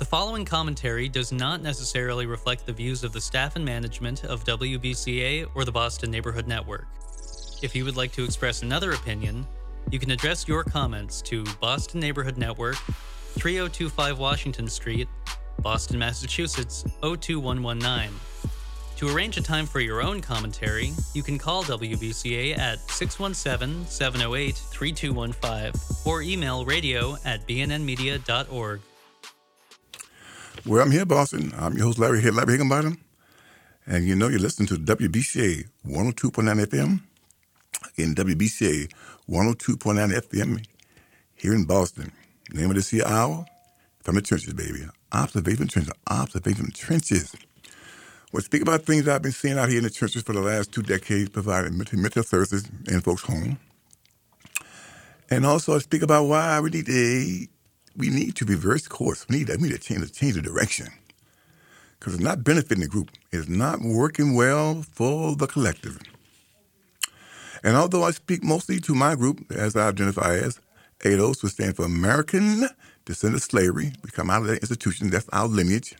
The following commentary does not necessarily reflect the views of the staff and management of WBCA or the Boston Neighborhood Network. If you would like to express another opinion, you can address your comments to Boston Neighborhood Network, 3025 Washington Street, Boston, Massachusetts, 02119. To arrange a time for your own commentary, you can call WBCA at 617-708-3215 or email radio@bnnmedia.org. Well, I'm here, Boston. I'm your host, Larry Higginbottom. And you know you're listening to WBCA 102.9 FM. Again, WBCA 102.9 FM here in Boston. Name of this year hour, from the trenches, baby. Observation trenches. We'll speak about things I've been seeing out here in the trenches for the last 2 decades, providing mental services in folks' home. And also I speak about why we need to reverse course. We need to change the direction. Because it's not benefiting the group. It's not working well for the collective. And although I speak mostly to my group, as I identify as, ADOS, which stands for American Descendant Slavery. We come out of that institution. That's our lineage.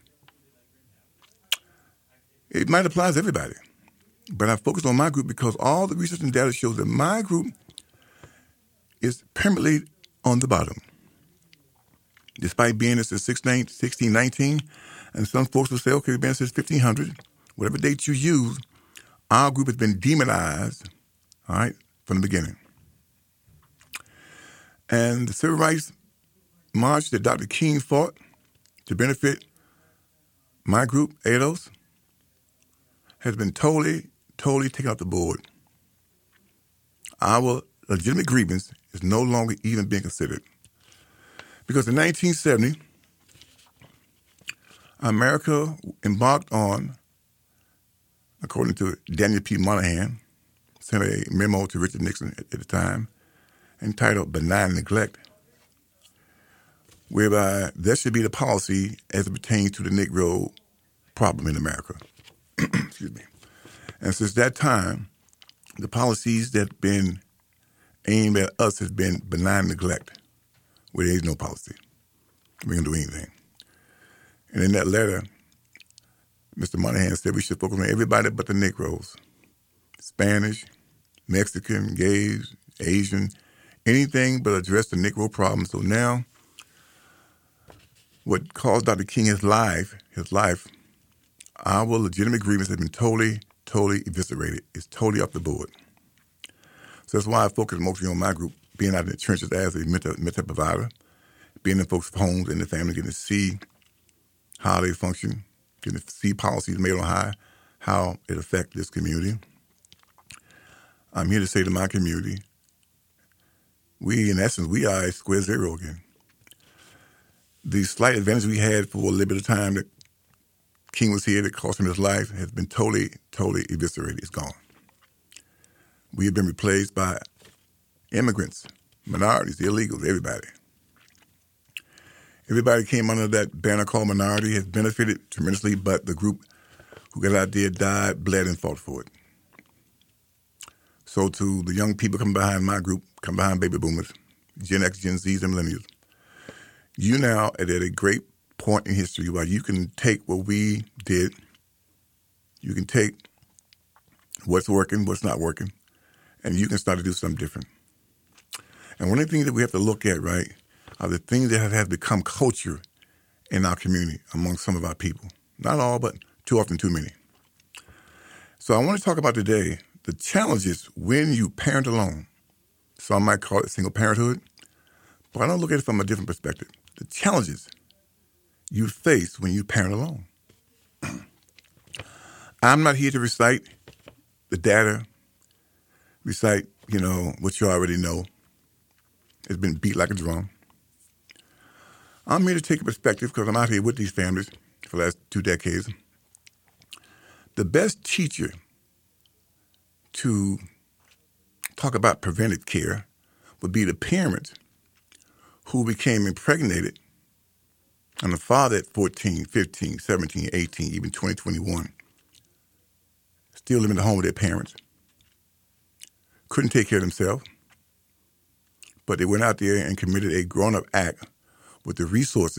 It might apply to everybody. But I focus on my group because all the research and data shows that my group is permanently on the bottom. Despite being there since 1619, and some folks will say, okay, we've been since 1500, whatever date you use, our group has been demonized, all right, from the beginning. And the Civil Rights March that Dr. King fought to benefit my group, ADOS, has been totally taken off the board. Our legitimate grievance is no longer even being considered. Because in 1970, America embarked on, according to Daniel P. Moynihan, sent a memo to Richard Nixon at the time, entitled Benign Neglect, whereby there should be the policy as it pertains to the Negro problem in America. Excuse me. And since that time, the policies that have been aimed at us has been benign neglect, where there is no policy. We can do anything. And in that letter, Mr. Moynihan said we should focus on everybody but the Negroes. Spanish, Mexican, gays, Asian, anything but address the Negro problem. So now, what caused Dr. King his life, our legitimate grievance has been totally eviscerated. It's totally off the board. So that's why I focus mostly on my group, being out in the trenches as a mental provider, being in folks' homes and the family, getting to see how they function, getting to see policies made on high, how it affects this community. I'm here to say to my community, in essence, we are at square zero again. The slight advantage we had for a little bit of time that King was here that cost him his life has been totally eviscerated. It's gone. We have been replaced by immigrants, minorities, illegals, everybody. Everybody came under that banner called minority, has benefited tremendously, but the group who got out there died, bled, and fought for it. So to the young people coming behind my group, come behind baby boomers, Gen X, Gen Zs, and millennials, you now are at a great point in history where you can take what we did, you can take what's working, what's not working, and you can start to do something different. And one of the things that we have to look at, right, are the things that have become culture in our community among some of our people. Not all, but too often too many. So I want to talk about today the challenges when you parent alone. Some might call it single parenthood, but I don't look at it from a different perspective. The challenges you face when you parent alone. I'm not here to recite the data, recite, what you already know. It's been beat like a drum. I'm here to take a perspective because I'm out here with these families for the last 2 decades. The best teacher to talk about preventive care would be the parent who became impregnated and the father at 14, 15, 17, 18, even 20, 21, still living at home with their parents, couldn't take care of themselves, but they went out there and committed a grown-up act with the resources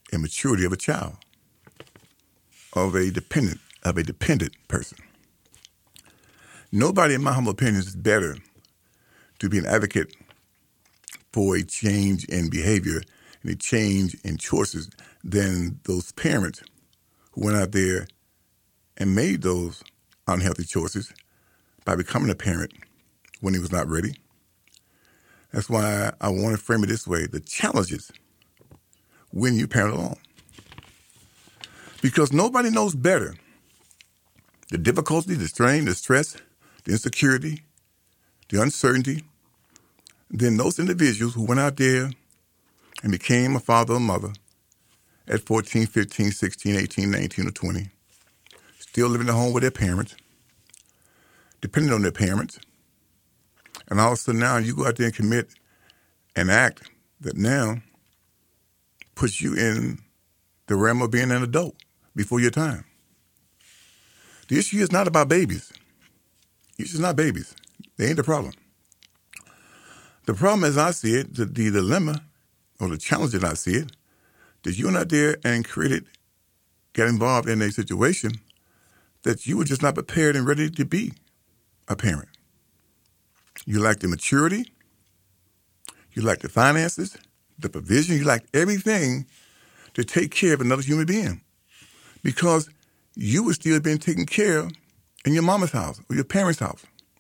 and maturity of a child, of a dependent person. Nobody, in my humble opinion, is better to be an advocate for a change in behavior and a change in choices than those parents who went out there and made those unhealthy choices by becoming a parent when he was not ready. That's why I want to frame it this way: the challenges when you parent alone. Because nobody knows better the difficulty, the strain, the stress, the insecurity, the uncertainty than those individuals who went out there and became a father or mother at 14, 15, 16, 18, 19, or 20, still living at home with their parents, depending on their parents. And all of a sudden now you go out there and commit an act that now puts you in the realm of being an adult before your time. The issue is not about babies. The issue is not babies. They ain't the problem. The problem, as I see it, the dilemma or the challenge that I see it, that you went out there and got involved in a situation that you were just not prepared and ready to be a parent. You lacked the maturity, you lacked the finances, the provision, you lacked everything to take care of another human being because you were still being taken care of in your mama's house or your parents' house.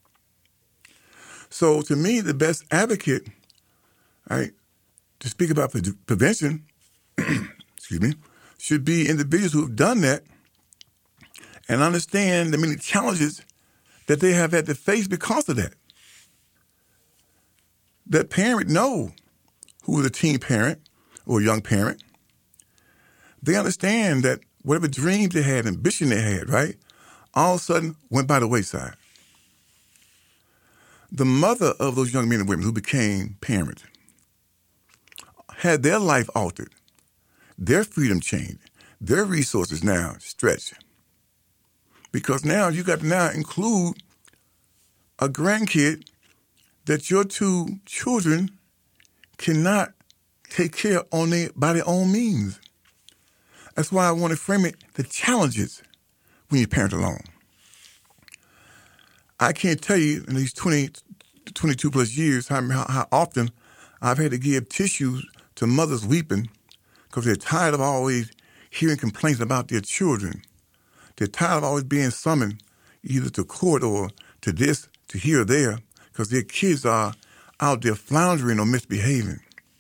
So to me, the best advocate, right, to speak about prevention, should be individuals who have done that and understand the many challenges that they have had to face because of that. That parent know who is a teen parent or a young parent. They understand that whatever dreams they had, ambition they had, right, all of a sudden went by the wayside. The mother of those young men and women who became parents had their life altered, their freedom changed, their resources now stretched. Because now you got to now include a grandkid that your two children cannot take care of by their own means. That's why I want to frame it, the challenges when you parent alone. I can't tell you in these 22 plus years how often I've had to give tissues to mothers weeping because they're tired of always hearing complaints about their children. They're tired of always being summoned either to court or to this, to here or there, because their kids are out there floundering or misbehaving.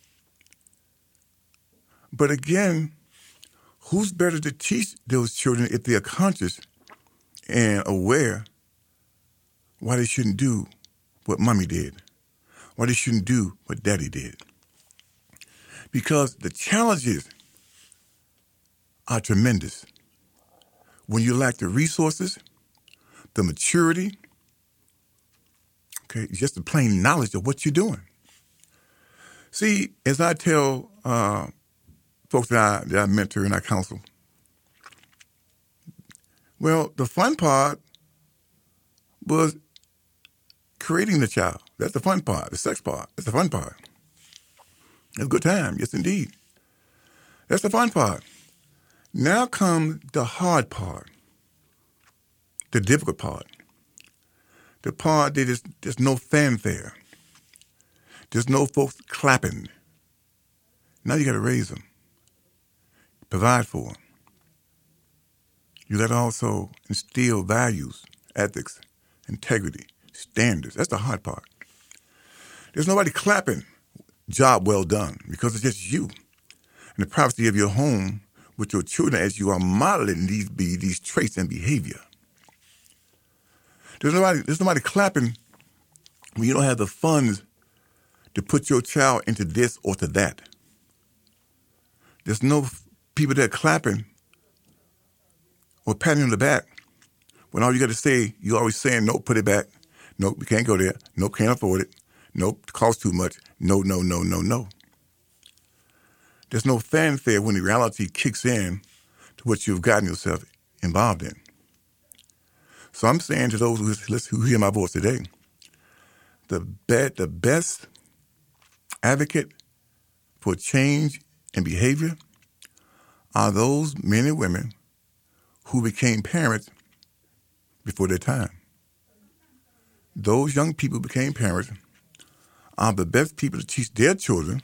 But again, who's better to teach those children if they're conscious and aware why they shouldn't do what mommy did, why they shouldn't do what daddy did? Because the challenges are tremendous. When you lack the resources, the maturity, okay, just the plain knowledge of what you're doing. See, as I tell folks that I mentor and I counsel, well, the fun part was creating the child. That's the fun part. The sex part. That's the fun part. It's a good time. Yes, indeed. That's the fun part. Now comes the hard part, the difficult part, the part that there's no fanfare. There's no folks clapping. Now you got to raise them, provide for them. You got to also instill values, ethics, integrity, standards. That's the hard part. There's nobody clapping, job well done, because it's just you and the privacy of your home with your children as you are modeling these traits and behavior. There's nobody clapping when you don't have the funds to put your child into this or to that. There's no people that are clapping or patting on the back when all you got to say, you're always saying, nope, put it back. Nope, we can't go there. Nope, can't afford it. Nope, it costs too much. No, no, no, no, no. There's no fanfare when the reality kicks in to what you've gotten yourself involved in. So I'm saying to those who hear my voice today, the best advocate for change in behavior are those men and women who became parents before their time. Those young people became parents are the best people to teach their children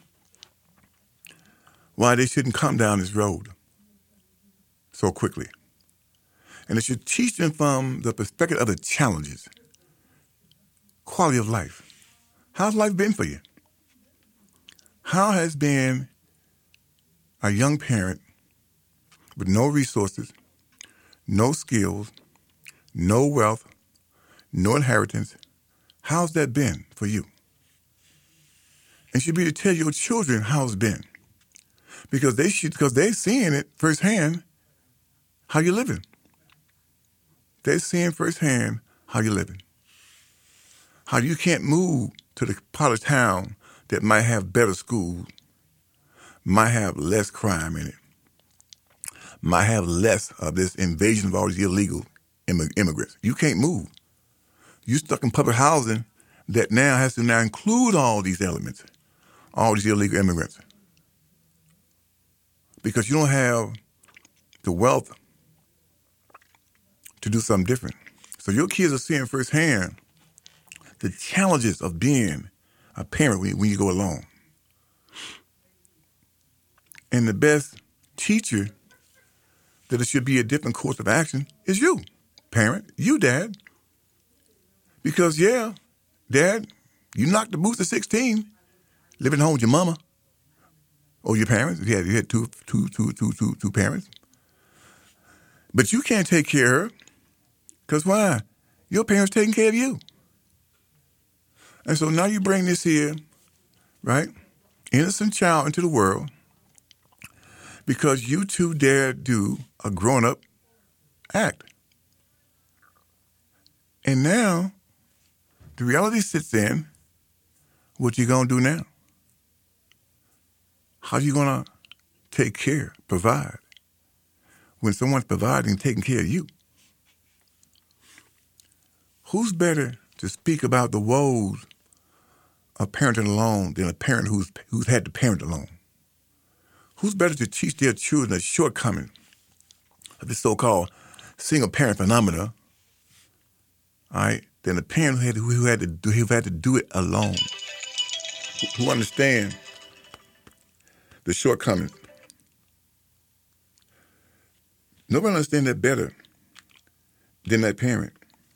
why they shouldn't come down this road so quickly. And it should teach them from the perspective of the challenges, quality of life. How's life been for you? How has been a young parent with no resources, no skills, no wealth, no inheritance? How's that been for you? It should be to tell your children how it's been, because they're seeing it firsthand how you're living. They're seeing firsthand how you're living. How you can't move to the part of town that might have better schools, might have less crime in it, might have less of this invasion of all these illegal immigrants. You can't move. You're stuck in public housing that now has to include all these elements, all these illegal immigrants. Because you don't have the wealth to do something different. So your kids are seeing firsthand the challenges of being a parent when you go along. And the best teacher that it should be a different course of action is you, parent, you, dad. Because, yeah, dad, you knocked the boots at 16, living home with your mama or your parents. You had two parents. But you can't take care of her. Because why? Your parents taking care of you. And so now you bring this here, right, innocent child into the world because you two dare do a grown-up act. And now the reality sits in, what you going to do now? How you going to take care, provide, when someone's providing and taking care of you? Who's better to speak about the woes of parenting alone than a parent who's had to parent alone? Who's better to teach their children the shortcomings of this so-called single-parent phenomena, all right, than a parent who had to do it alone, who understand the shortcomings? Nobody understands that better than that parent.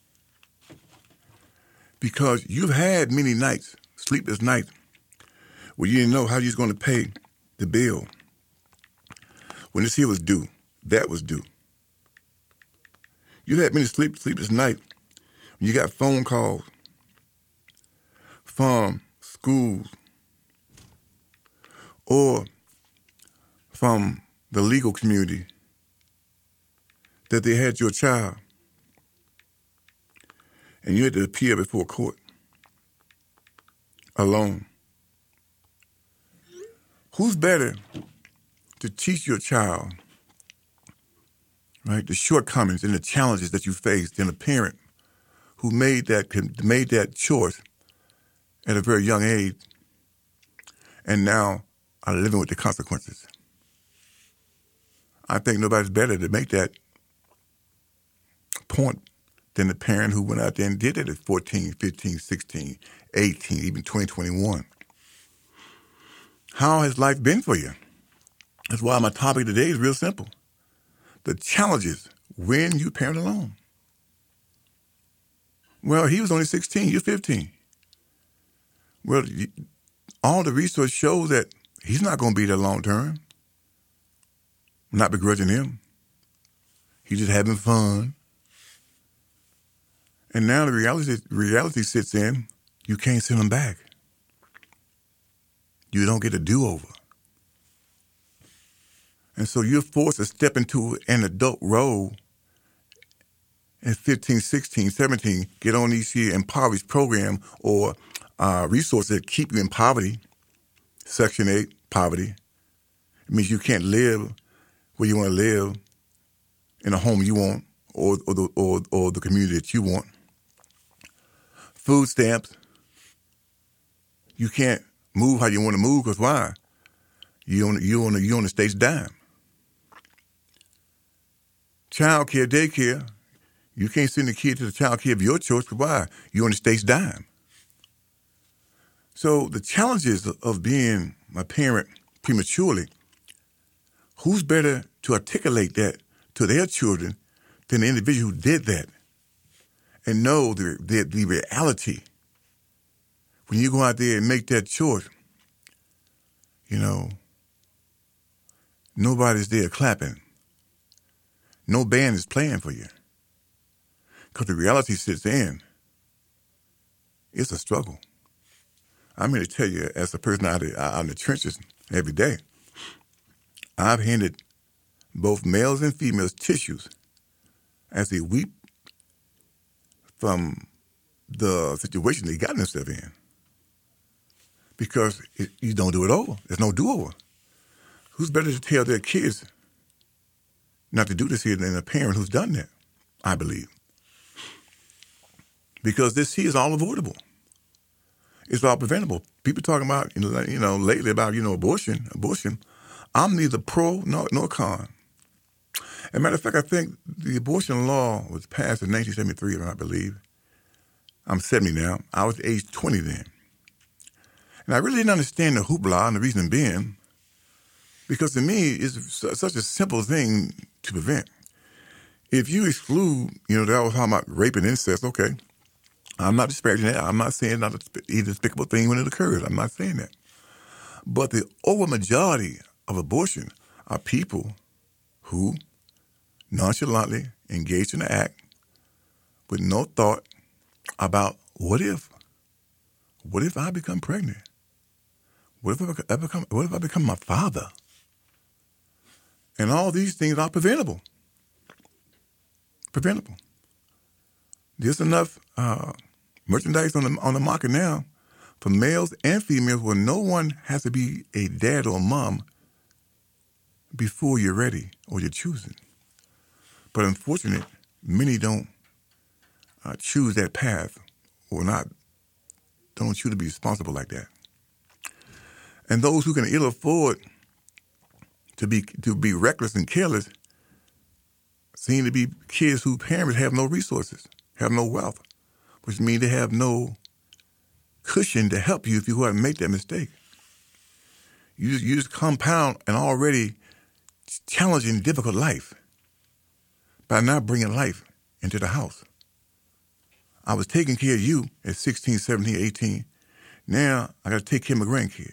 Because you've had many nights, sleepless nights, where you didn't know how you was going to pay the bill. When this here was due, that was due. You had many sleepless nights when you got phone calls from schools or from the legal community that they had your child and you had to appear before court alone. Who's better to teach your child, right, the shortcomings and the challenges that you face than a parent who made that choice at a very young age and now are living with the consequences? I think nobody's better to make that point than the parent who went out there and did it at 14, 15, 16, 18, even 20, 21. How has life been for you? That's why my topic today is real simple. The challenges when you parent alone. Well, he was only 16, you're 15. Well, all the research shows that he's not going to be there long term. I'm not begrudging him. He's just having fun. And now the reality sits in, you can't send him back. You don't get a do-over. And so you're forced to step into an adult role at 15, 16, 17, get on these here impoverished program or resources that keep you in poverty, Section 8 poverty. It means you can't live where you want to live in a home you want or the community that you want. Food stamps. You can't move how you want to move because why? You on the state's dime. child care, daycare, you can't send the kid to the child care of your choice. Why? You're on the state's dime. So the challenges of being a parent prematurely, who's better to articulate that to their children than the individual who did that and know the reality when you go out there and make that choice? You know, nobody's there clapping. No band is playing for you. Because the reality sits in. It's a struggle. I'm here to tell you, as a person out in the trenches every day, I've handed both males and females tissues as they weep from the situation they got themselves in. Because you don't do it over. There's no do-over. Who's better to tell their kids not to do this here than a parent who's done that, I believe. Because this here is all avoidable. It's all preventable. People talking about, lately about, abortion. I'm neither pro nor con. As a matter of fact, I think the abortion law was passed in 1973, I believe. I'm 70 now. I was age 20 then. And I really didn't understand the hoopla, and the reason being, because to me, it's such a simple thing to prevent. If you exclude, that was talking about rape and incest, okay. I'm not disparaging that. I'm not saying not a despicable thing when it occurs. I'm not saying that. But the overmajority of abortion are people who nonchalantly engage in the act with no thought about what if I become pregnant? What if I become my father? And all these things are preventable. There's enough merchandise on the market now for males and females where no one has to be a dad or a mom before you're ready or you're choosing. But unfortunately, many don't choose that path or don't choose to be responsible like that. And those who can ill afford to be reckless and careless seem to be kids whose parents have no resources, have no wealth, which means they have no cushion to help you if you go out and make that mistake. You just compound an already challenging, difficult life by not bringing life into the house. I was taking care of you at 16, 17, 18. Now I got to take care of my grandkid.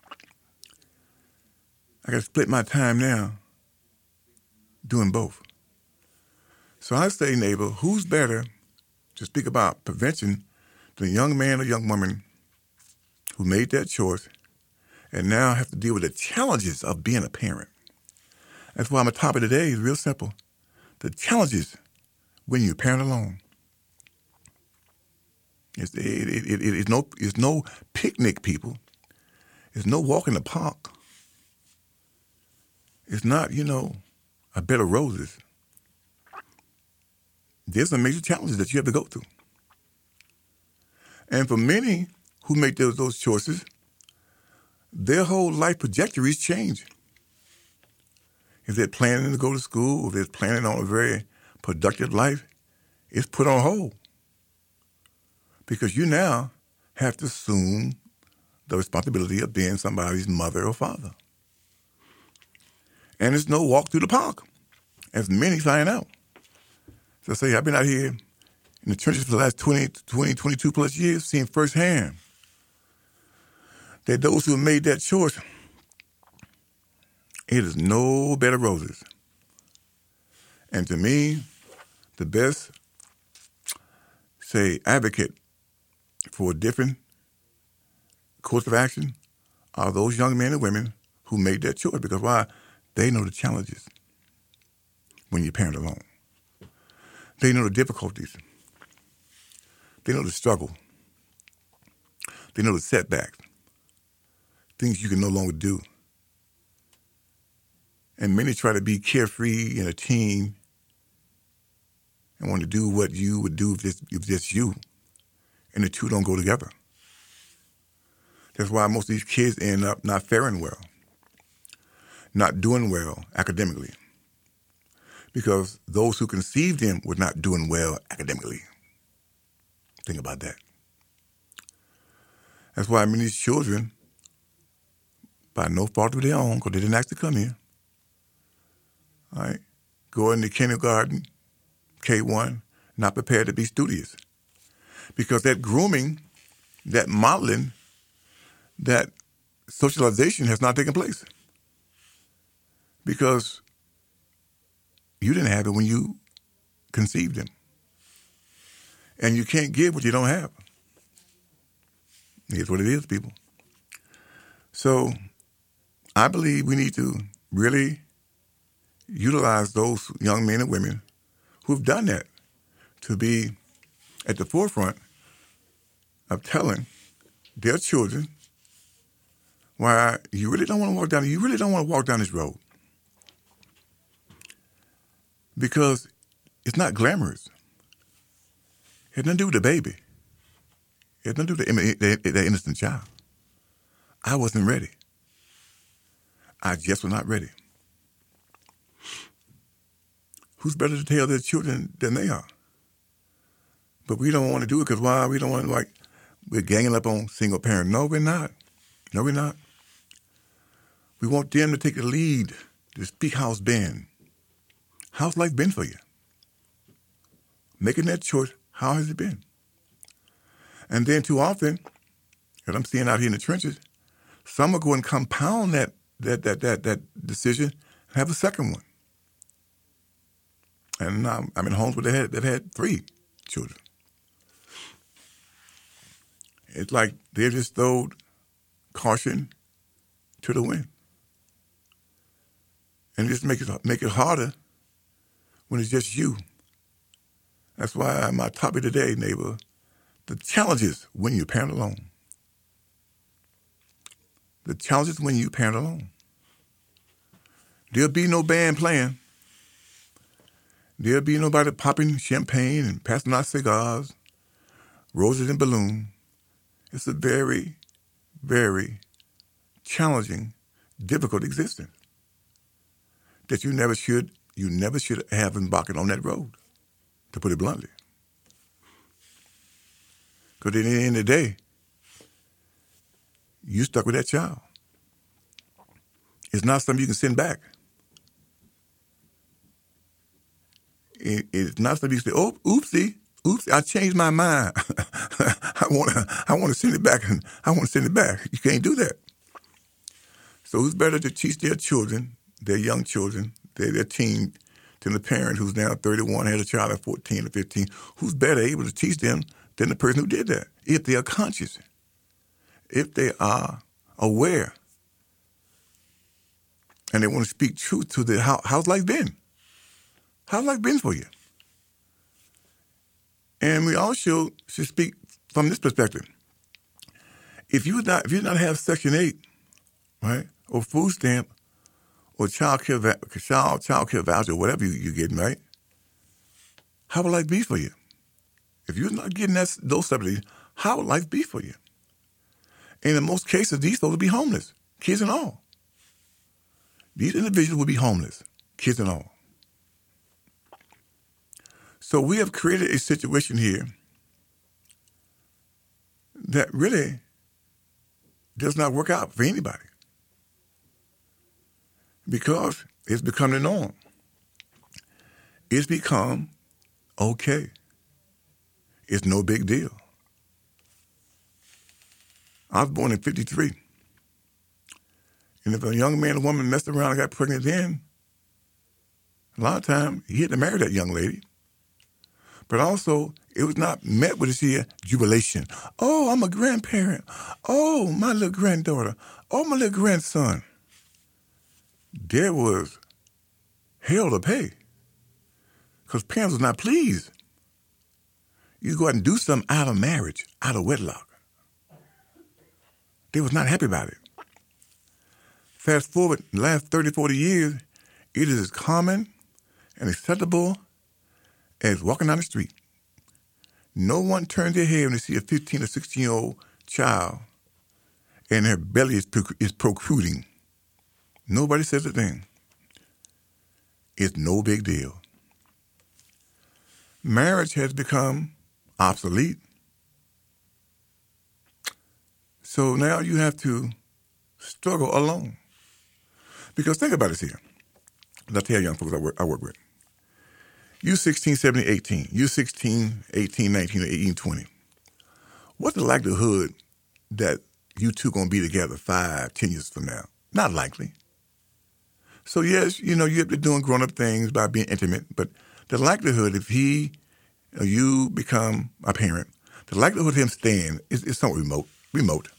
I got to split my time now doing both. So I say, neighbor, who's better to speak about prevention than a young man or young woman who made that choice and now have to deal with the challenges of being a parent? That's why my topic today is real simple. The challenges when you parent alone. It's no picnic, people. It's no walk in the park. It's not, a bed of roses. There's some major challenges that you have to go through. And for many who make those choices, their whole life trajectories change. If they're planning to go to school, if they're planning on a very productive life, it's put on hold. Because you now have to assume the responsibility of being somebody's mother or father. And it's no walk through the park, as many find out. So I say, I've been out here in the trenches for the last 22 plus years, seeing firsthand that those who have made that choice, it is no bed of roses. And to me, the best, advocate for a different course of action are those young men and women who made that choice. Because why? They know the challenges when you parent alone. They know the difficulties. They know the struggle. They know the setbacks, things you can no longer do. And many try to be carefree in a team and want to do what you would do if it's you. And the two don't go together. That's why most of these kids end up not faring well, not doing well academically. because those who conceived him were not doing well academically. Think about that. That's why many children, by no fault of their own, because they didn't actually come here, all right, go into kindergarten, K1, not prepared to be studious. Because that grooming, that modeling, that socialization has not taken place. Because you didn't have it when you conceived him. And you can't give what you don't have. It's what it is, people. So I believe we need to really utilize those young men and women who've done that to be at the forefront of telling their children why you really don't want to walk down this road. Because it's not glamorous. It has nothing to do with the baby. It has nothing to do with the innocent child. I wasn't ready. I just was not ready. Who's better to tell their children than they are? But we don't want to do it because why? We don't want to, we're ganging up on single parent. No, we're not. No, we're not. We want them to take the lead, to speak how's been. How's life been for you? Making that choice, how has it been? And then too often, as I'm seeing out here in the trenches, some will go and compound that decision and have a second one. And I'm in homes where they've had 3 children. It's like they just throwed caution to the wind. And just make it harder when it's just you. That's why my topic today, neighbor, the challenges when you parent alone. The challenges when you parent alone. There'll be no band playing. There'll be nobody popping champagne and passing out cigars, roses and balloons. It's a very, very challenging, difficult existence that you never should have embarking on that road, to put it bluntly. Because at the end of the day, you stuck with that child. It's not something you can send back. It's not something you can say, oh, oopsie, I changed my mind. I want to send it back, and I want to send it back. You can't do that. So who's better to teach their children, their young children, their teen, than the parent who's now 31, had a child at 14 or 15? Who's better able to teach them than the person who did that? If they are conscious, if they are aware, and they want to speak truth to how's life been? How's life been for you? And we also should speak from this perspective. If you did not have Section 8, right, or food stamp, or child care voucher, whatever you're getting, right, how would life be for you? If you're not getting those subsidies, how would life be for you? And in most cases, these folks would be homeless, kids and all. These individuals would be homeless, kids and all. So we have created a situation here that really does not work out for anybody because it's become the norm. It's become okay. It's no big deal. I was born in 1953. And if a young man or woman messed around and got pregnant then, a lot of times he had to marry that young lady. But also, it was not met with this jubilation. Oh, I'm a grandparent. Oh, my little granddaughter. Oh, my little grandson. There was hell to pay because parents was not pleased. You go out and do something out of marriage, out of wedlock. They was not happy about it. Fast forward the last 30, 40 years, it is as common and acceptable as walking down the street. No one turns their head when they see a 15 or 16-year-old child and their belly is protruding. Nobody says a thing. It's no big deal. marriage has become obsolete. So now you have to struggle alone. Because think about this here. I tell young folks I work with. You 16, 17, 18. You 16, 18, 19, or 18, 20. What's the likelihood that you two going to be together 5, 10 years from now? Not likely. So yes, you have to doing grown-up things by being intimate, but the likelihood if he or you become a parent, the likelihood of him staying is somewhat remote.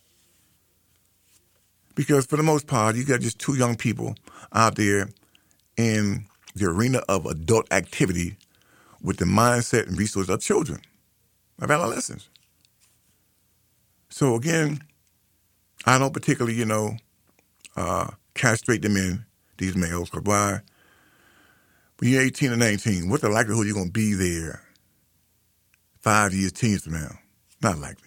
Because for the most part, you got just two young people out there in the arena of adult activity with the mindset and resources of children, of adolescents. So again, I don't particularly, castrate them in, these males, because why? When you're 18 or 19, what's the likelihood you're going to be there 5 years, 10 years from now? Not likely.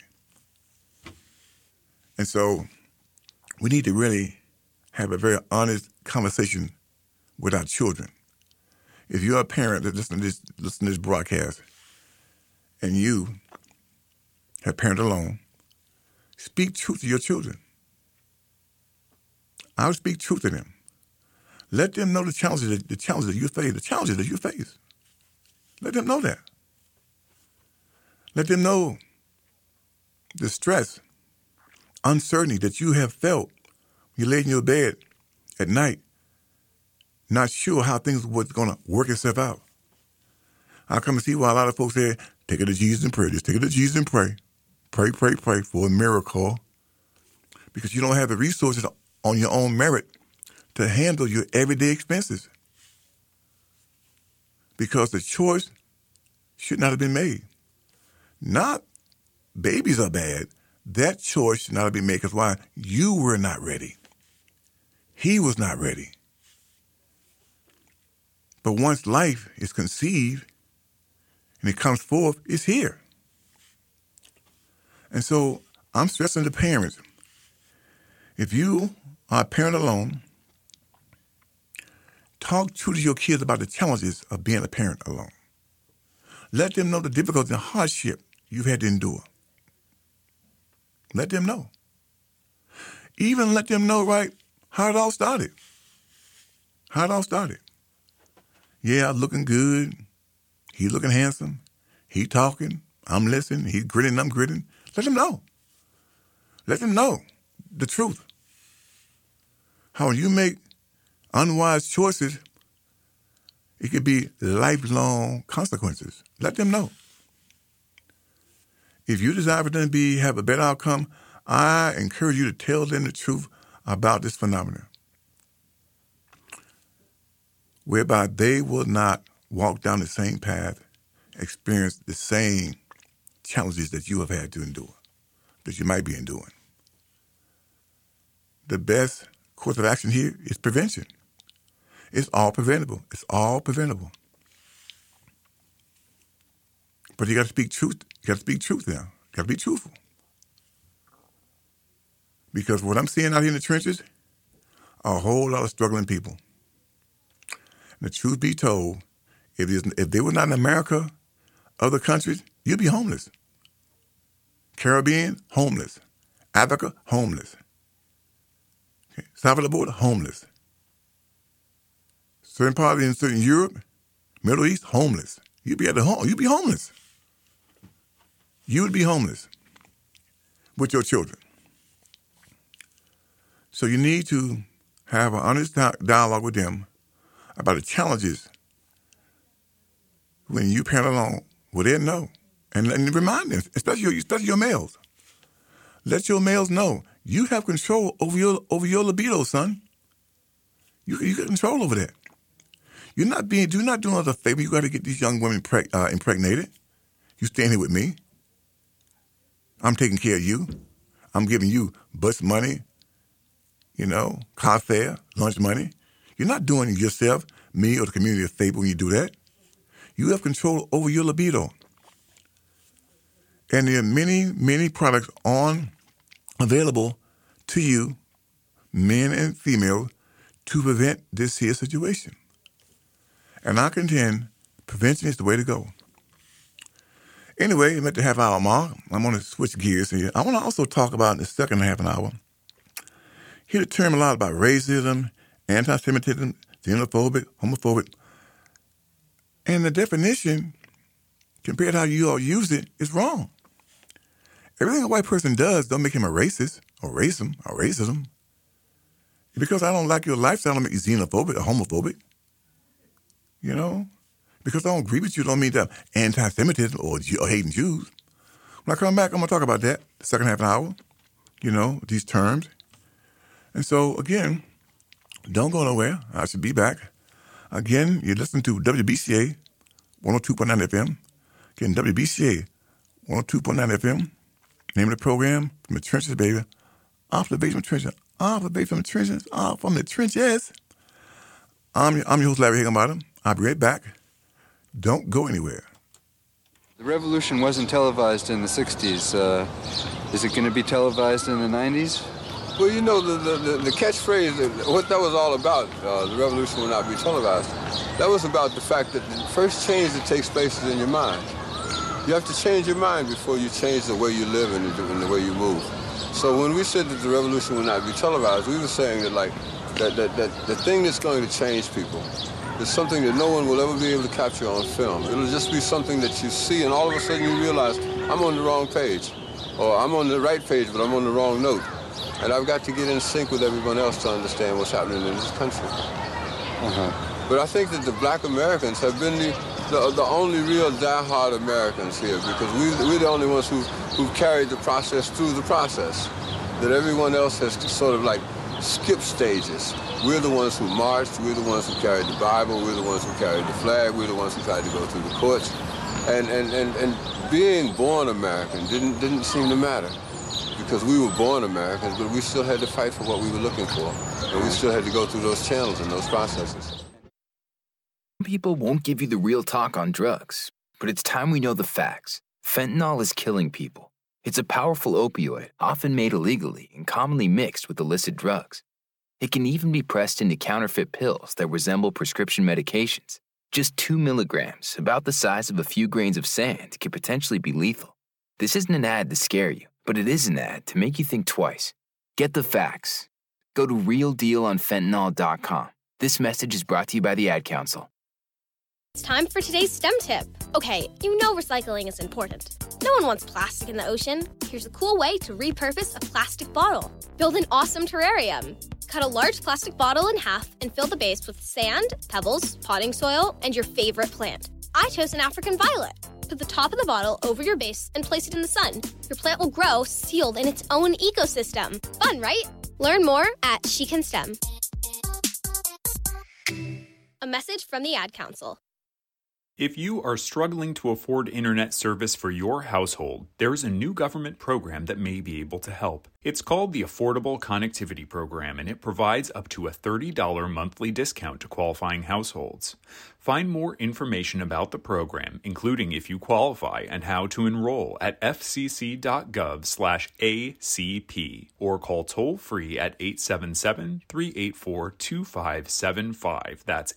And so we need to really have a very honest conversation with our children. If you're a parent that listen to this broadcast and you have parent alone, speak truth to your children. I would speak truth to them. Let them know the challenges that you face. Let them know that. Let them know the stress, uncertainty that you have felt when you laid in your bed at night, not sure how things was going to work itself out. I come and see why a lot of folks say, take it to Jesus and pray. Just take it to Jesus and pray. Pray for a miracle. Because you don't have the resources on your own merit to handle your everyday expenses. Because the choice should not have been made. Not babies are bad. That choice should not have been made because why? You were not ready. He was not ready. But once life is conceived and it comes forth, it's here. And so I'm stressing to parents, if you are a parent alone, talk to your kids about the challenges of being a parent alone. Let them know the difficulty and hardship you've had to endure. Let them know. Even let them know, right, how it all started. Yeah, looking good. He's looking handsome. He talking. I'm listening. He's grinning. I'm grinning. Let them know. Let them know the truth. How you make unwise choices, it could be lifelong consequences. Let them know. If you desire for them to have a better outcome, I encourage you to tell them the truth about this phenomenon, whereby they will not walk down the same path, experience the same challenges that you have had to endure, that you might be enduring. The best course of action here is prevention. It's all preventable. But you got to speak truth. You got to speak truth now. You got to be truthful. Because what I'm seeing out here in the trenches are a whole lot of struggling people. And the truth be told, if they were not in America, other countries, you'd be homeless. Caribbean, homeless. Africa, homeless. Okay. South of the border, homeless. Certain parts in certain Europe, Middle East, homeless. You'd be you'd be homeless. You would be homeless with your children. So you need to have an honest dialogue with them about the challenges when you parent alone. Well, they know. And remind them, especially your males. Let your males know you have control over your libido, son. You got control over that. You're not doing us a favor. You got to get these young women impregnated. You staying here with me. I'm taking care of you. I'm giving you bus money, car fare, lunch money. You're not doing yourself, me, or the community a favor when you do that. You have control over your libido. And there are many, many products available to you, men and females, to prevent this here situation. And I contend prevention is the way to go. Anyway, I'm at the half-hour mark. I'm going to switch gears here. I want to also talk about in the second half an hour. Hear the term a lot about racism, anti-Semitism, xenophobic, homophobic. And the definition, compared to how you all use it, is wrong. Everything a white person does don't make him a racist or racism. Because I don't like your lifestyle, don't make you xenophobic or homophobic. You know? Because I don't agree with you don't mean that anti-Semitism or hating Jews. When I come back, I'm going to talk about that, the second half an hour, you know, these terms. And so, again, don't go nowhere. I should be back. Again, you listen to WBCA 102.9 FM. Again, WBCA 102.9 FM. Name of the program, From the Trenches, baby. Off the base from the trenches. Off the base from the trenches. Off from the trenches. I'm your host, Larry Higginbottom. I'll be right back. Don't go anywhere. The revolution wasn't televised in the 60s. Is it going to be televised in the 90s? Well, you know, the catchphrase, what that was all about, the revolution will not be televised, that was about the fact that the first change that takes place is in your mind. You have to change your mind before you change the way you live and the way you move. So when we said that the revolution will not be televised, we were saying that, like, that the thing that's going to change people is something that no one will ever be able to capture on film. It'll just be something that you see, and all of a sudden you realize, I'm on the wrong page, or I'm on the right page, but I'm on the wrong note. And I've got to get in sync with everyone else to understand what's happening in this country. But I think that the black Americans have been the only real die-hard Americans here, because we're the only ones who've carried the process through the process. That everyone else has sort of like skipped stages. We're the ones who marched, we're the ones who carried the Bible, we're the ones who carried the flag, we're the ones who tried to go through the courts. And being born American didn't seem to matter, because we were born Americans, but we still had to fight for what we were looking for. And we still had to go through those channels and those processes. People won't give you the real talk on drugs, but it's time we know the facts. Fentanyl is killing people. It's a powerful opioid, often made illegally and commonly mixed with illicit drugs. It can even be pressed into counterfeit pills that resemble prescription medications. Just 2 milligrams, about the size of a few grains of sand, can potentially be lethal. This isn't an ad to scare you, but it is an ad to make you think twice. Get the facts. Go to realdealonfentanyl.com. This message is brought to you by the Ad Council. It's time for today's STEM tip. Okay, you know recycling is important. No one wants plastic in the ocean. Here's a cool way to repurpose a plastic bottle. Build an awesome terrarium. Cut a large plastic bottle in half and fill the base with sand, pebbles, potting soil, and your favorite plant. I chose an African violet. Put the top of the bottle over your base and place it in the sun. Your plant will grow sealed in its own ecosystem. Fun, right? Learn more at She Can STEM. A message from the Ad Council. If you are struggling to afford internet service for your household, there is a new government program that may be able to help. It's called the Affordable Connectivity Program, and it provides up to a $30 monthly discount to qualifying households. Find more information about the program, including if you qualify and how to enroll, at fcc.gov/ACP, or call toll-free at 877-384-2575. That's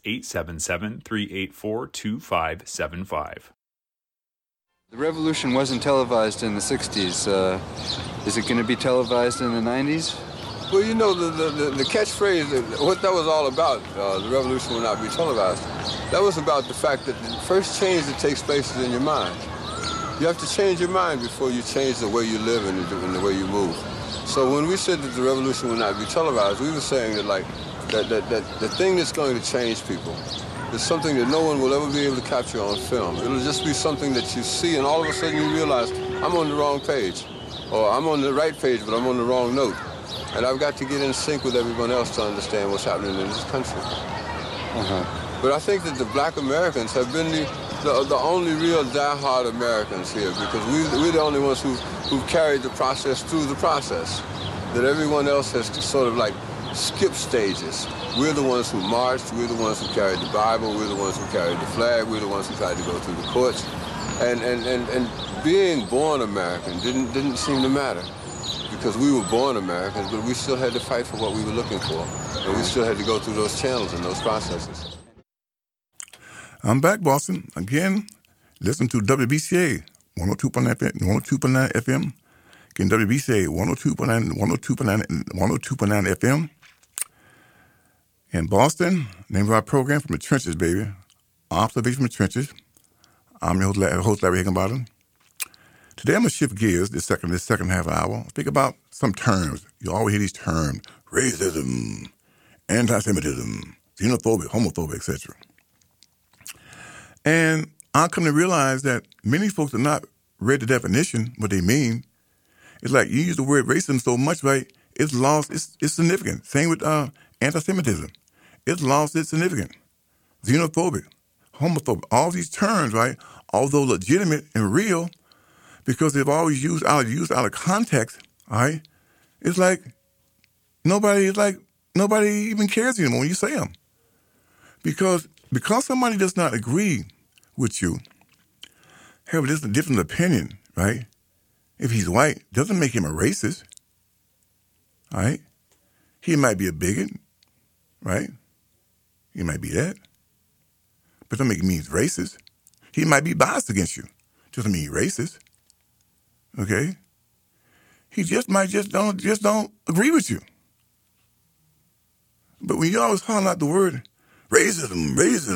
877-384-2575. The revolution wasn't televised in the 60s. Is it going to be televised in the 90s? Well, you know, the catchphrase, what that was all about, the revolution will not be televised, that was about the fact that the first change that takes place is in your mind. You have to change your mind before you change the way you live and the way you move. So when we said that the revolution will not be televised, we were saying that, like, that the thing that's going to change people is something that no one will ever be able to capture on film. It'll just be something that you see, and all of a sudden you realize, I'm on the wrong page, or I'm on the right page, but I'm on the wrong note. And I've got to get in sync with everyone else to understand what's happening in this country. But I think that the black Americans have been the only real die-hard Americans here, because we're the only ones who've carried the process through the process. That everyone else has sort of like skipped stages. We're the ones who marched, we're the ones who carried the Bible, we're the ones who carried the flag, we're the ones who tried to go through the courts. And being born American didn't seem to matter, because we were born Americans, but we still had to fight for what we were looking for. And we still had to go through those channels and those processes. I'm back, Boston. Again, listen to WBCA 102.9 FM. Again, WBCA 102.9 FM. In Boston, name of our program, From the Trenches, baby. Observation from the Trenches. I'm your host, Larry Higginbottom. Today I'm going to shift gears this second half hour. Think about some terms. You always hear these terms: racism, anti-Semitism, xenophobic, homophobic, etc. And I come to realize that many folks have not read the definition, what they mean. It's like you use the word racism so much, right? It's lost its significance. Same with anti-Semitism. It's lost its significance. Xenophobic, homophobic, all these terms, right? Although legitimate and real, because they've always used out of context, all right? It's like nobody even cares anymore when you say them. Because somebody does not agree with you, have a different opinion, right? If he's white, doesn't make him a racist, all right? He might be a bigot, right? He might be that. But doesn't make him mean he's racist. He might be biased against you. Doesn't mean he's racist. Okay? He might don't agree with you. But when you always holler out the word racism,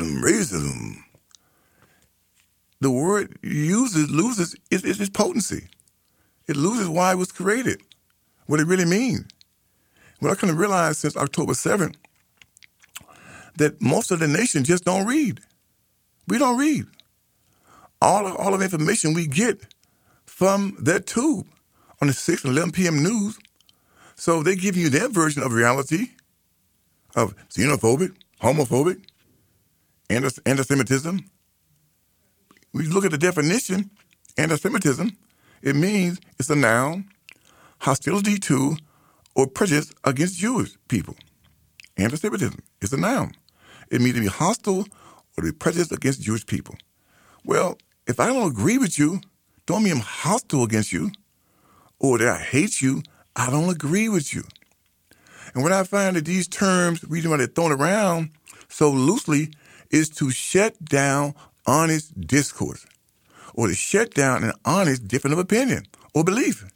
the word loses its potency. It loses why it was created, what it really means. What I come to realize since October 7th, that most of the nation just don't read. We don't read. All of the information we get from that tube on the 6 and 11 p.m. news. So they give you their version of reality of xenophobic, homophobic, anti-Semitism. We look at the definition, anti-Semitism, it means it's a noun, hostility to or prejudice against Jewish people. Anti-Semitism is a noun. It means to be hostile or to be prejudiced against Jewish people. Well, if I don't agree with you, don't mean I'm hostile against you or that I hate you. I don't agree with you. And what I find that these terms, reason why they're thrown around so loosely, is to shut down honest discourse or to shut down an honest difference of opinion or belief.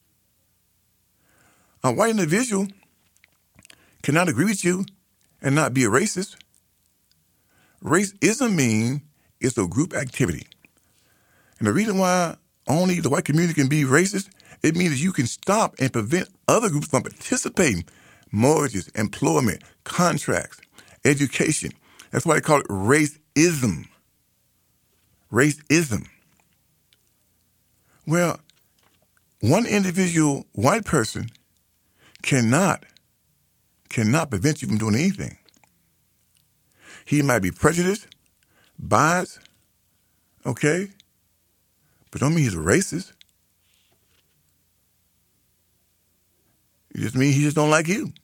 A white individual cannot agree with you and not be a racist. Racism means it's a group activity. And the reason why only the white community can be racist, it means that you can stop and prevent other groups from participating. Mortgages, employment, contracts, education. That's why they call it racism. Racism. Well, one individual white person cannot prevent you from doing anything. He might be prejudiced, biased, okay? But don't mean he's a racist. It just means he just don't like you.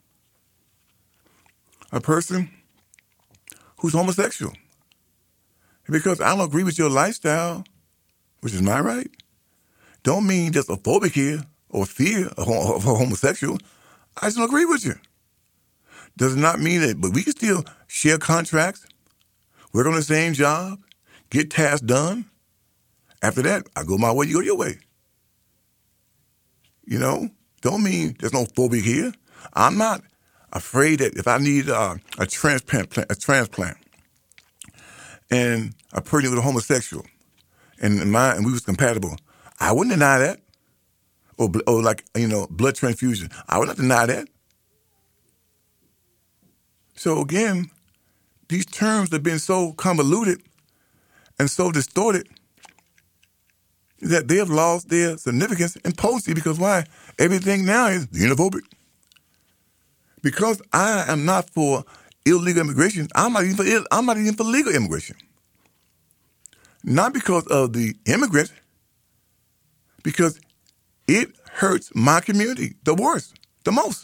A person who's homosexual. Because I don't agree with your lifestyle, which is my right, don't mean just a phobic here or fear of homosexual. I just don't agree with you. Does not mean that, but we can still share contracts, work on the same job, get tasks done. After that, I go my way, you go your way. You know, don't mean there's no phobia here. I'm not afraid that if I need a transplant, and a person with a homosexual, and we was compatible, I wouldn't deny that. Or like, blood transfusion. I would not deny that. So again, these terms have been so convoluted and so distorted that they have lost their significance and potency. Because why? Everything now is xenophobic. Because I am not for illegal immigration, I'm not even for legal immigration. Not because of the immigrants, because it hurts my community the worst, the most.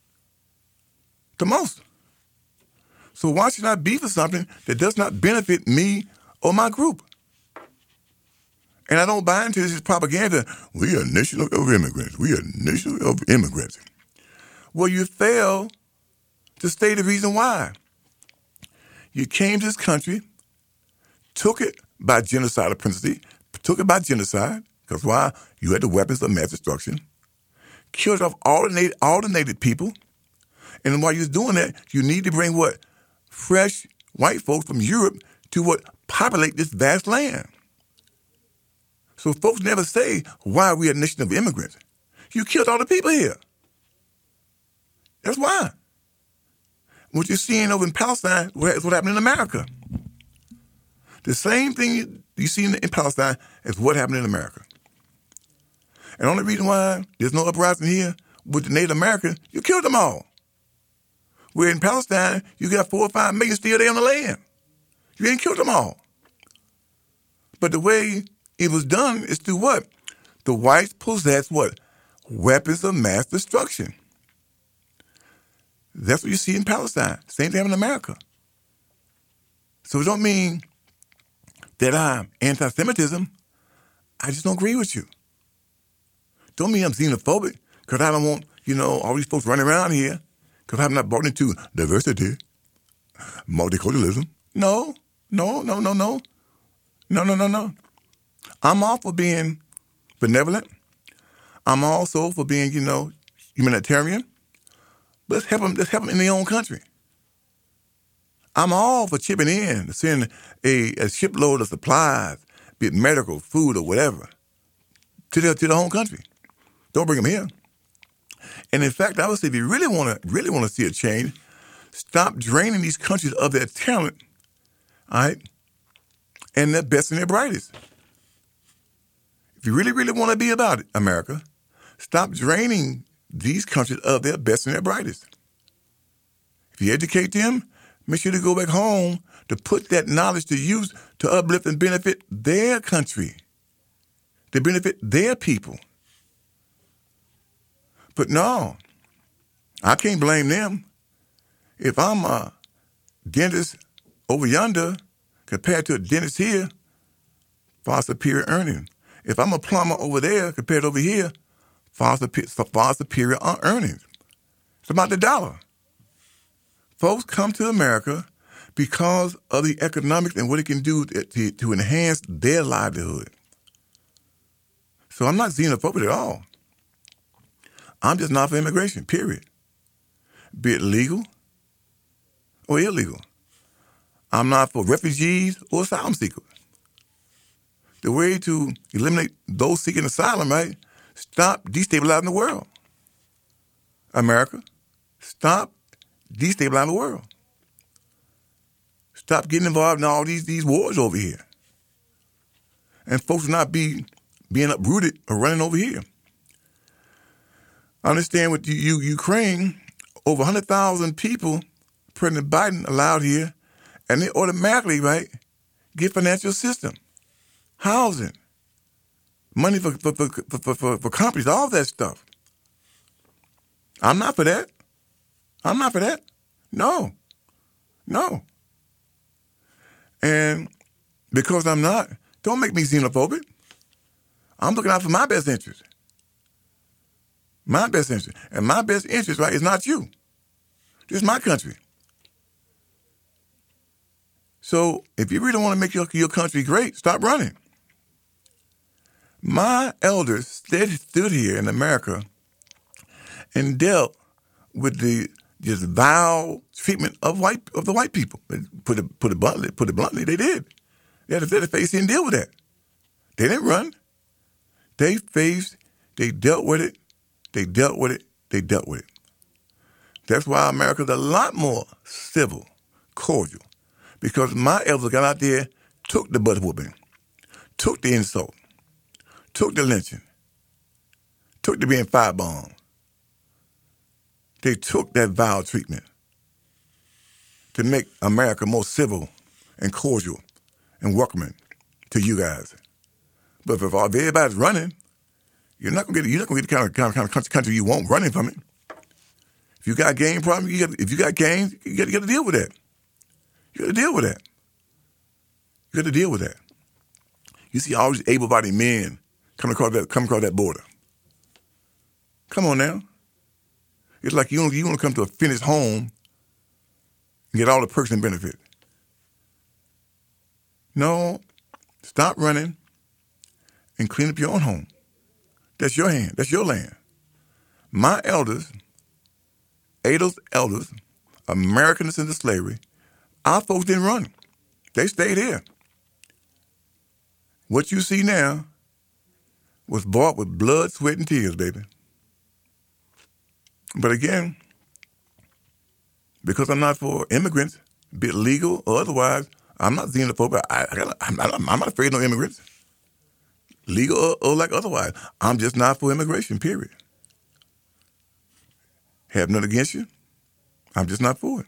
So why should I be for something that does not benefit me or my group? And I don't buy into this propaganda. We are a nation of immigrants. We are a nation of immigrants. Well, you fail to state the reason why. You came to this country, took it by genocidal principle, took it by genocide, because why? You had the weapons of mass destruction, killed off all the native people, and while you're doing that, you need to bring what? Fresh white folks from Europe to what? Populate this vast land. So folks never say, why are we a nation of immigrants? You killed all the people here. That's why. What you're seeing over in Palestine is what happened in America. The same thing you see in Palestine is what happened in America. And the only reason why there's no uprising here with the Native Americans, you killed them all. Where in Palestine, you got 4 or 5 million still there on the land. You ain't killed them all. But the way it was done is through what? The whites possess what? Weapons of mass destruction. That's what you see in Palestine. Same thing in America. So it don't mean that I'm anti-Semitism. I just don't agree with you. Don't mean I'm xenophobic because I don't want, all these folks running around here because I'm not brought into diversity, multiculturalism. No. I'm all for being benevolent. I'm also for being, humanitarian. But let's help them in their own country. I'm all for chipping in, to send a shipload of supplies, be it medical, food, or whatever, to the home country. Don't bring them here. And in fact, I would say if you really want to see a change, stop draining these countries of their talent, all right, and their best and their brightest. If you really, really want to be about it, America, stop draining these countries of their best and their brightest. If you educate them, make sure to go back home to put that knowledge to use to uplift and benefit their country, to benefit their people. But no, I can't blame them. If I'm a dentist over yonder compared to a dentist here, far superior earning. If I'm a plumber over there compared to over here, far superior earnings. It's about the dollar. Folks come to America because of the economics and what it can do to enhance their livelihood. So I'm not xenophobic at all. I'm just not for immigration, period. Be it legal or illegal. I'm not for refugees or asylum seekers. The way to eliminate those seeking asylum, right? Stop destabilizing the world. America, stop destabilizing the world. Stop getting involved in all these wars over here. And folks will not being uprooted or running over here. I understand with Ukraine, over 100,000 people President Biden allowed here, and they automatically, right, get financial assistance, housing, money for companies, all that stuff. I'm not for that. No. And because I'm not, don't make me xenophobic. I'm looking out for my best interest. My best interest. And my best interest, right, is not you. This is my country. So if you really want to make your country great, stop running. My elders stood here in America and dealt with the just vile treatment of the white people. Put it bluntly, they did. They had to face it and deal with that. They didn't run. They dealt with it. That's why America's a lot more civil, cordial, because my elders got out there, took the butt whooping, took the insult, took the lynching, took the being firebombed. They took that vile treatment to make America more civil and cordial and welcoming to you guys. But if everybody's running, you're not gonna get the kind of country you want running from it. If you got gang problems, if you got gangs, you got to deal with that. You got to deal with that. You see all these able-bodied men come across that border. Come on now. It's like you want to come to a finished home and get all the perks and benefits. No, stop running. and clean up your own home. That's your hand. That's your land. My elders, Ado's elders, Americans into slavery, our folks didn't run. They stayed here. What you see now was bought with blood, sweat, and tears, baby. But again, because I'm not for immigrants, be it legal or otherwise, I'm not xenophobic. I'm not afraid of no immigrants, legal or like otherwise. I'm just not for immigration, period. Have nothing against you. I'm just not for it.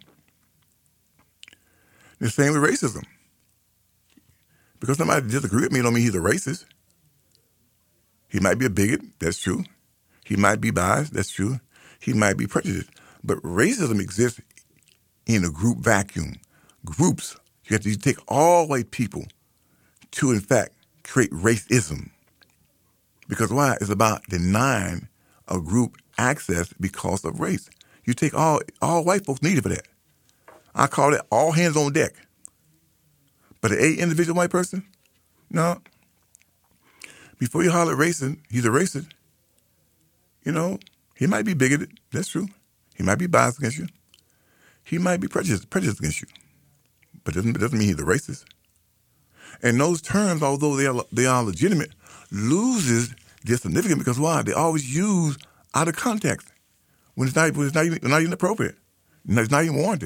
The same with racism. Because somebody disagrees with me don't mean he's a racist. He might be a bigot, that's true. He might be biased, that's true. He might be prejudiced. But racism exists in a group vacuum. Groups, you have to take all white people to, in fact, create racism. Because why? It's about denying a group access because of race. You take all white folks needed for that. I call it all hands on deck. But an individual white person, no. Before you holler racist, he's a racist. You know, he might be bigoted. That's true. He might be biased against you. He might be prejudiced against you. But it doesn't mean he's a racist. And those terms, although they are legitimate, loses their significance because why? They always use out of context when it's not even appropriate. It's not even warranted.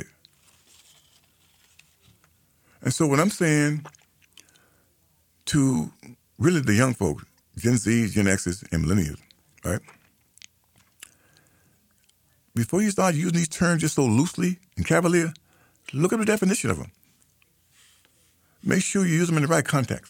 And so what I'm saying to really the young folks, Gen Zs, Gen Xs, and millennials, right? Before you start using these terms just so loosely and cavalier, look at the definition of them. Make sure you use them in the right context.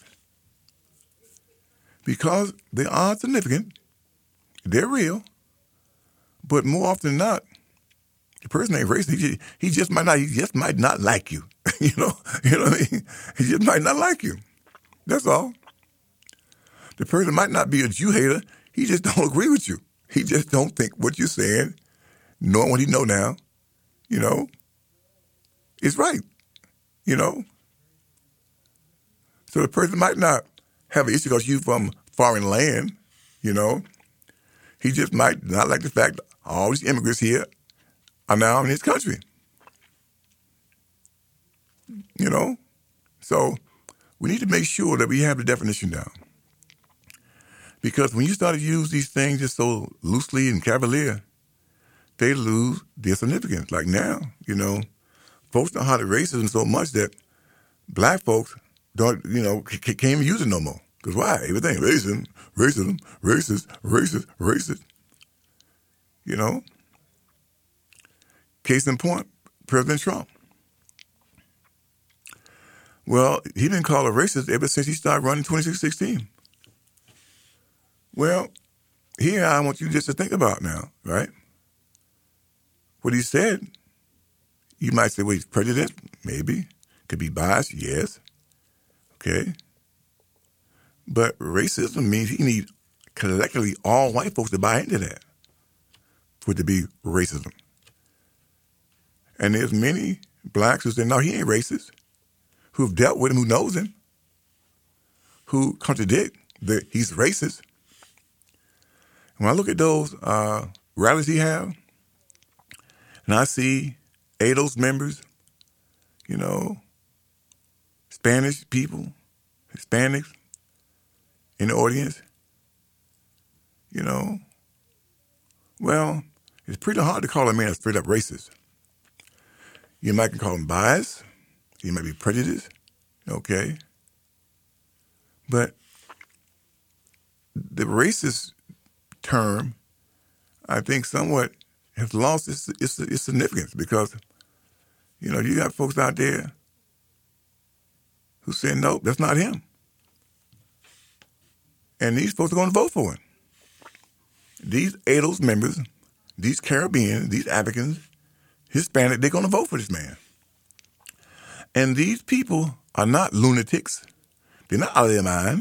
Because they are significant, they're real, but more often than not, the person ain't racist. He just might not like you. you know what I mean? He just might not like you. That's all. The person might not be a Jew hater. He just don't agree with you. He just don't think what you're saying, knowing what he know now, is right. So the person might not have an issue because you from foreign land, He just might not like the fact that all these immigrants here are now in his country. So we need to make sure that we have the definition down. Because when you start to use these things just so loosely and cavalier, they lose their significance. Like now, folks know how to racism so much that black folks don't, can't even use it no more. Because why? Everything, racism, racist. Case in point, President Trump. Well, he been called a racist ever since he started running in 2016. Well, here I want you just to think about now, right? What he said, you might say, well, he's prejudiced, maybe. Could be biased, yes. Okay. But racism means he needs collectively all white folks to buy into that for it to be racism. And there's many blacks who say, no, he ain't racist, who've dealt with him, who knows him, who contradict that he's racist. When I look at those rallies he have, and I see ADOS members, Spanish people, Hispanics in the audience, well, it's pretty hard to call a man a straight up racist. You might call him biased. He might be prejudiced. Okay. But the racist term, I think, somewhat has lost its significance because, you got folks out there who say, no, that's not him. And these folks are going to vote for him. These ADOS members, these Caribbeans, these Africans, Hispanic, they're going to vote for this man. And these people are not lunatics. They're not out of their mind.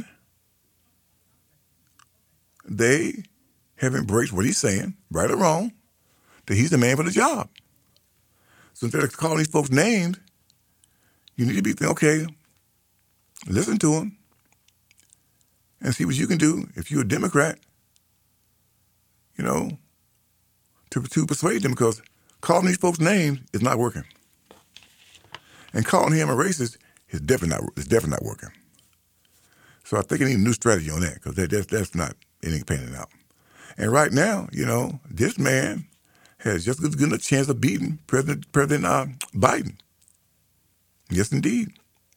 They have embraced what he's saying, right or wrong, that he's the man for the job. So instead of calling these folks names, you need to be thinking, okay, listen to him. and see what you can do if you're a Democrat, you know, to persuade them, because calling these folks names is not working. And calling him a racist is definitely not working. So I think I need a new strategy on that, because that's not anything panning out. And right now, you know, this man has just as good a chance of beating President Biden. Yes, indeed.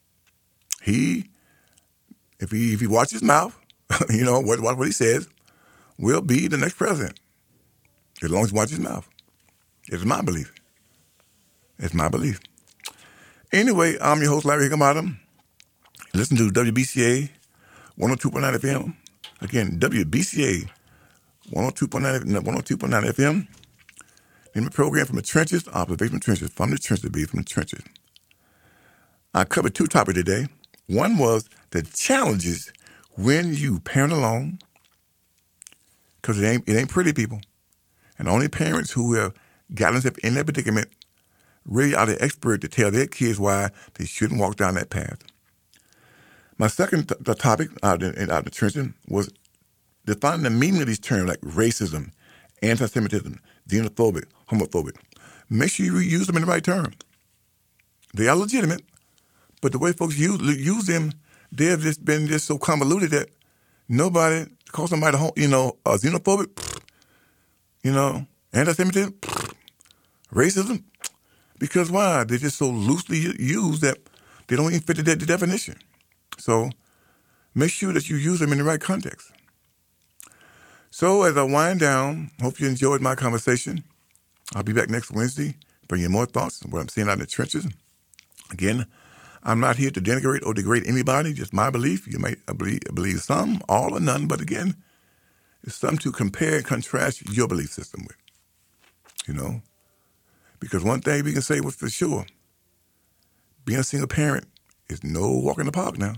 If he watches his mouth, you know, what he says, will be the next president, as long as he watches his mouth. It's my belief. It's my belief. Anyway, I'm your host, Larry Higginbottom. Listen to WBCA 102.9 FM. Again, WBCA 102.9 FM. In the program From the Trenches, Observation Trenches, from the trenches. I covered two topics today. One was the challenges when you parent alone, because it ain't pretty, people. And only parents who have gotten themselves in that predicament really are the expert to tell their kids why they shouldn't walk down that path. My second topic out in the trenches was defining the meaning of these terms like racism, anti-Semitism, xenophobic, homophobic. Make sure you use them in the right terms. They are legitimate, but the way folks use them, they have just been so convoluted that nobody calls somebody, xenophobic, anti-Semitism, racism. Because why? They're just so loosely used that they don't even fit the definition. So make sure that you use them in the right context. So as I wind down, hope you enjoyed my conversation. I'll be back next Wednesday, bringing you more thoughts on what I'm seeing out in the trenches. Again, I'm not here to denigrate or degrade anybody, just my belief. You might believe some, all or none, but again, it's something to compare and contrast your belief system with, you know. Because one thing we can say for sure, being a single parent is no walk in the park now.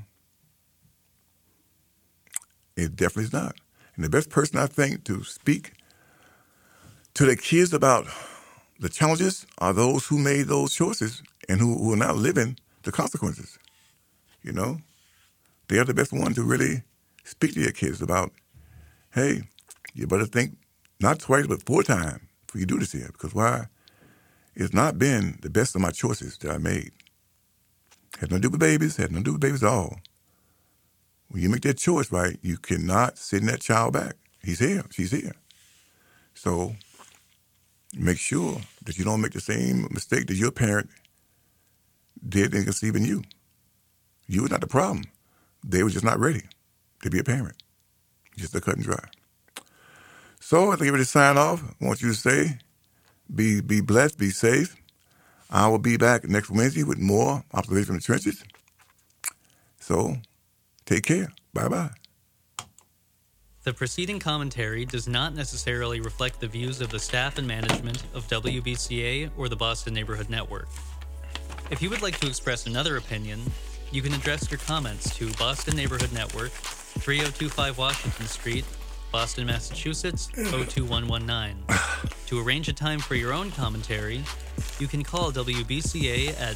It definitely is not. And the best person, I think, to speak to their kids about the challenges are those who made those choices and who are now living the consequences. You know, they are the best ones to really speak to your kids about, hey, you better think not twice but 4 times before you do this here. Because why? It's not been the best of my choices that I made. Had nothing to do with babies, had nothing to do with babies at all. When you make that choice, right, you cannot send that child back. He's here, she's here. So make sure that you don't make the same mistake that your parent did in conceiving you. You were not the problem. They were just not ready to be a parent. Just a cut and dry. So as I get ready to sign off, I want you to say, be blessed, be safe. I will be back next Wednesday with more Observation from the Trenches. So take care. Bye-bye. The preceding commentary does not necessarily reflect the views of the staff and management of WBCA or the Boston Neighborhood Network. If you would like to express another opinion, you can address your comments to Boston Neighborhood Network, 3025 Washington Street, Boston, Massachusetts, 02119. To arrange a time for your own commentary, you can call WBCA at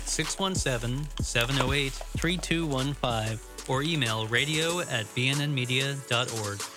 617-708-3215 or email radio@bnnmedia.org.